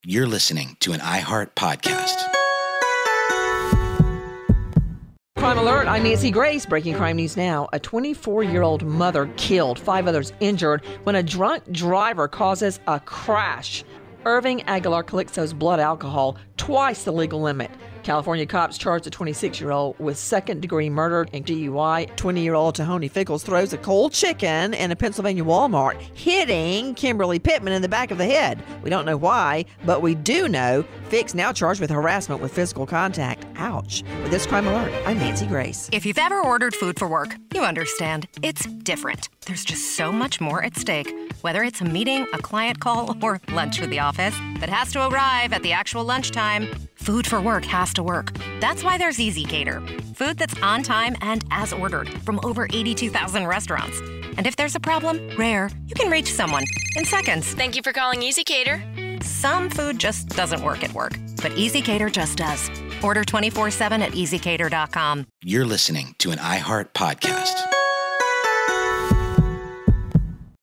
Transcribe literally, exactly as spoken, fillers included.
You're listening to an iHeart podcast. Crime Alert, I'm Nancy Grace. Breaking crime news now. A twenty-four-year-old mother killed, five others injured when a drunk driver causes a crash. Irving Aguilar Calixto's blood alcohol, twice the legal limit. California cops charged a twenty-six-year-old with second-degree murder and D U I. twenty-year-old Tahoni Fickles throws a cold chicken in a Pennsylvania Walmart, hitting Kimberly Pittman in the back of the head. We don't know why, but we do know Fick's now charged with harassment with physical contact. Ouch. With this Crime Alert, I'm Nancy Grace. If you've ever ordered food for work, you understand. It's different. There's just so much more at stake. Whether it's a meeting, a client call, or lunch with the office that has to arrive at the actual lunchtime, food for work has to work. That's why there's EasyCater. Food that's on time and as ordered from over eighty-two thousand restaurants. And if there's a problem, rare, you can reach someone in seconds. Thank you for calling EasyCater. Some food just doesn't work at work, but EasyCater just does. Order twenty-four seven at easy cater dot com. You're listening to an iHeart podcast.